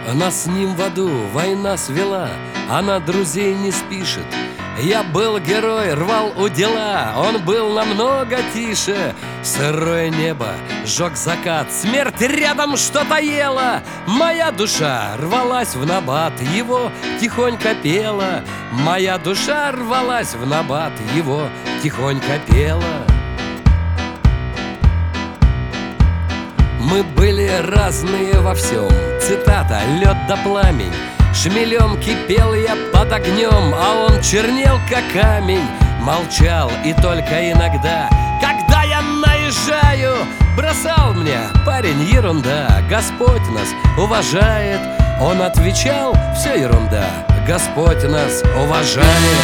Нас с ним в аду война свела, она друзей не спишет. Я был герой, рвал удила, он был намного тише. Сырое небо, жег закат, смерть рядом что-то ела. Моя душа рвалась в набат, его тихонько пела. Моя душа рвалась в набат, его тихонько пела. Мы были разные во всем. Цитата: лед да пламень. Шмелем кипел я под огнем, а он чернел, как камень. Молчал и только иногда, когда я наезжаю, бросал мне: парень, ерунда, Господь нас уважает. Он отвечал: все ерунда, Господь нас уважает.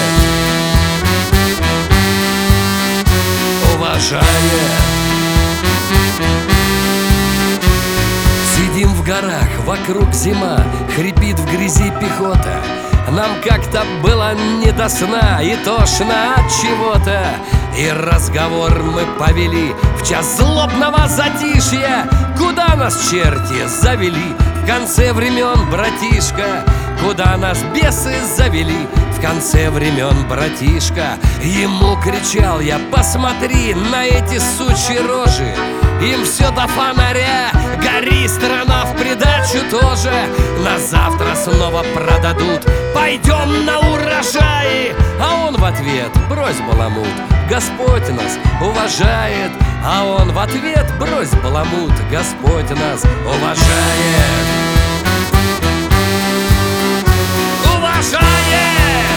Уважает. Сидим в горах, вокруг зима, хрипит в грязи пехота. Нам как-то было не до сна и тошно от чего-то. И разговор мы повели в час злобного затишья. Куда нас черти завели в конце времен, братишка? Куда нас бесы завели в конце времен, братишка? Ему кричал я: посмотри на эти сучьи рожи. Им все до фонаря, гори, страна в придачу тоже. Нас завтра снова продадут, пойдем на урожаи. А он в ответ: брось баламут, Господь нас уважает. А он в ответ: брось баламут, Господь нас уважает. Уважает!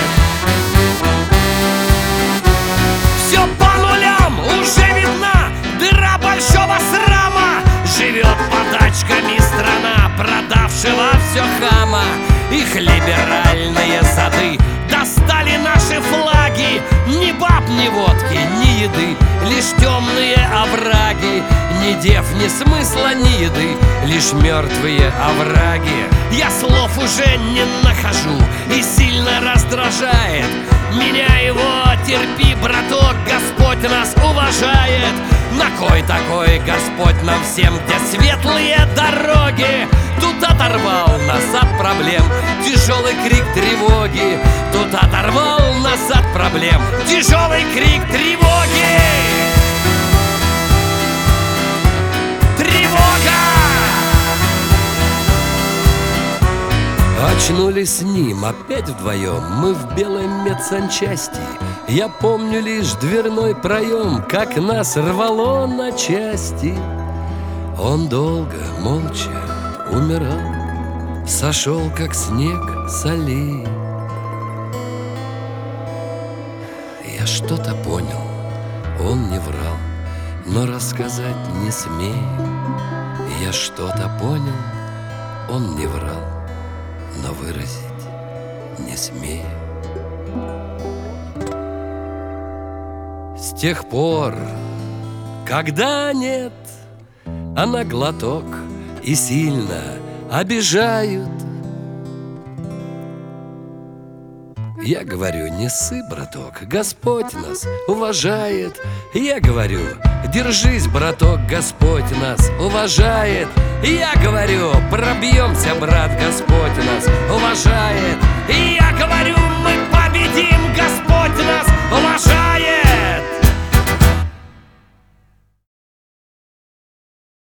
Все по нулям, уже видна дыра большого срама. Живет подачками страна продавшего все хама. Их либеральные зады достали наши флаги. Ни баб, ни водки, ни еды, лишь темные овраги. Ни дев, ни смысла, ни еды, лишь мертвые овраги. Я слов уже не нахожу и сильно раздражает меня его. Терпи, браток, Господь нас уважает. На кой такой Господь нам всем, где светлые дороги? Тут оторвал нас от проблем тяжелый крик тревоги. Тут оторвал нас от проблем тяжелый крик тревоги. Тревога! Очнулись с ним опять вдвоем, мы в белой медсанчасти. Я помню лишь дверной проем, как нас рвало на части. Он долго, молча умирал, сошел, как снег с аллеи. Я что-то понял, он не врал, но рассказать не смею. Я что-то понял, он не врал, но выразить не смею. С тех пор, когда нет, а на глоток и сильно обижают, я говорю: не ссы, браток, Господь нас уважает. Я говорю: держись, браток, Господь нас уважает. Я говорю: пробьемся, брат, Господь нас уважает. Я говорю: мы победим, Господь нас уважает.